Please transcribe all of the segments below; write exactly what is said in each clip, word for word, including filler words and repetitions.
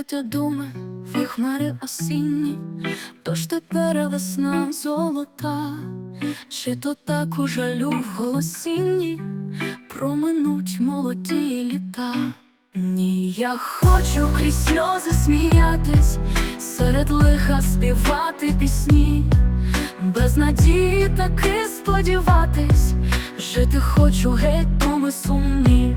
Летять думи в хмари осінні, тож тепер весна золота, чи то так у жалю в голосінні проминуть молоді літа. Ні, я хочу крізь сльози сміятись, серед лиха співати пісні, без надії таки сподіватись, жити хочу геть думи сумні.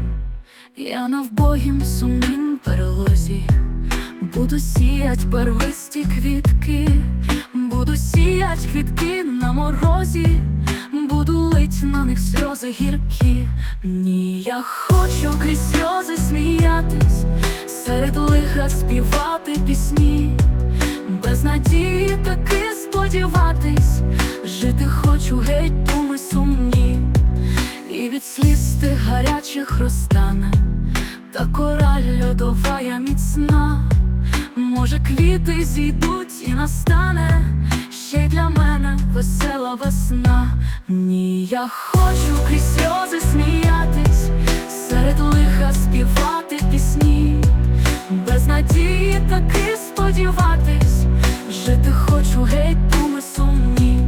Я на вбогім сумнім перелозі буду сіять первисті квітки, буду сіять квітки на морозі, буду лить на них сльози гіркі. Ні, я хочу крізь сльози сміятись, серед лиха співати пісні, без надії таки сподіватись, жити хочу геть думи сумні. І від сліз тих гарячих розтане та кора льодова я міцна. Може, квіти зійдуть і настане ще й для мене весела весна. Ні, я хочу крізь сльози сміятись, серед лиха співати пісні, без надії таки сподіватись, жити хочу геть думи сумні.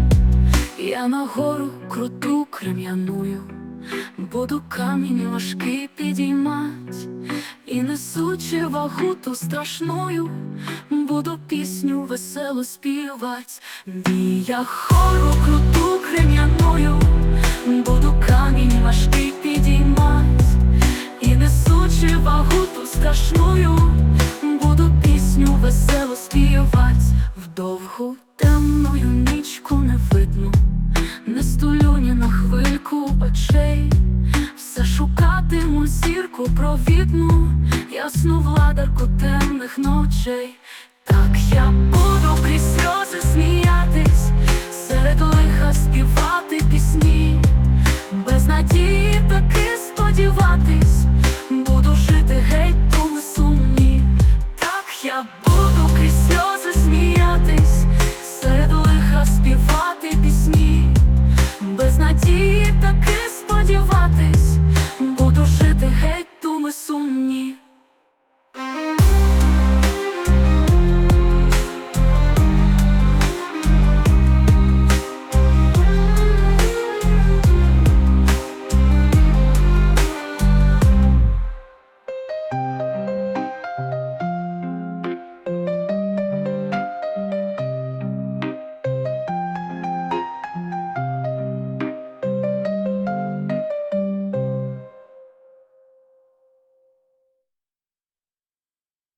Я на гору круту крем'яную буду камінь важкий підіймать, і несучи вагу ту страшною, буду пісню веселу співать. Ні, я гору круту крем'яную буду камінь важкий підіймать, і несучи вагу ту страшною, буду пісню веселу співать. В довгу темною нічку не видно, не стулю ні на хвильку очей, все шукатиму зірку провідну, ясну владарку темних ночей. Так я буду крізь сльози сміятись, серед лиха співати пісні, без надії таки сподіватись, буду жити геть думи сумні. Так я буду крізь сльози сміятись, серед лиха співати пісні, без надії таки сподіватись,